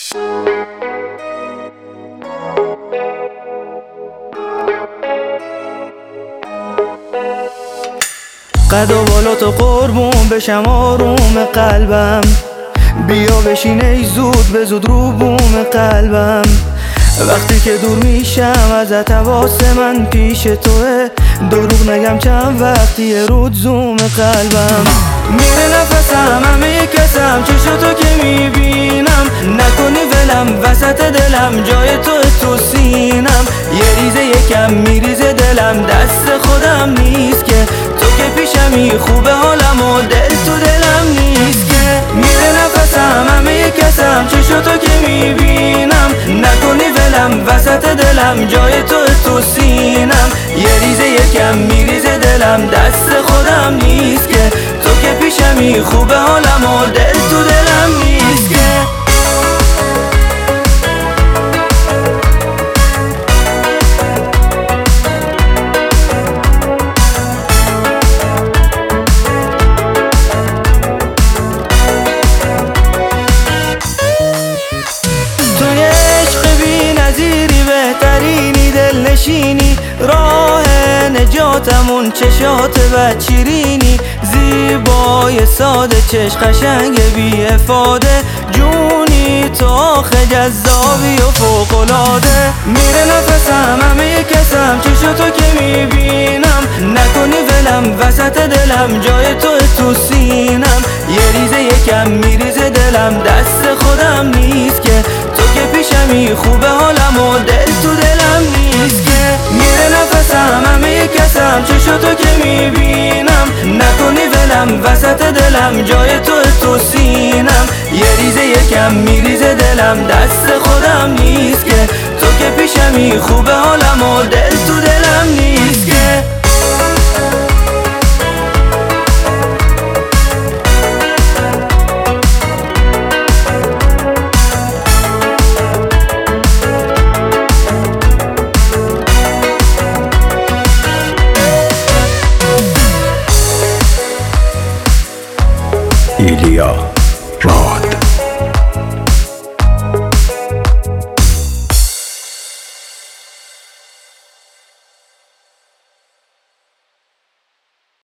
قد و بالا تو قربون بشم آروم قلبم، بیا بشین ای زود به زود رو بوم قلبم. وقتی که دور میشم ازت حواس من پیش توه، دروغ نگم چند وقتیه رود زوم قلبم. میره نفسم همه کسم چشم تو که میبینم، نکنی ولم وسط دلم جای تو سینم. یه ریزه یکم میریزه دلم دست خودم نیست که، تو که پیشمی خوبه حالم و دل تو دلم نیست که. میره نفسم همه کسم چشم تو که میبینم، نکنی ولم وسط دلم جای تو سینم. یه ریزه یکم میریزه دلم دست خودم نیست که، تو که پیشمی خوبه حالم و دل تو دلم نیست که. توی عشق بی نظیری بهترینی دلنشینی، راه نجاتمون چشات بچرینی. زیبای ساده چشم قشنگ بی افاده، جونی تو آخه جذابی و فوق‌العاده. میره نفسم همه کسم چشم تو که میبینم، نکنی ولم وسط دلم جای تو سینم. یه ریزه یکم میریزه دلم دست خودم نیست که، تو که پیشمی خوبه حالم و دل تو دلم نیست که. میره نفسم همه کسم چشم تو که میبینم، نکنی ولم وسط دلم جای تو سینم. یه ریزه یکم میریزه دلم دست خودم نیست که، تو که پیشمی خوبه حالم و دل تو دلم نیست.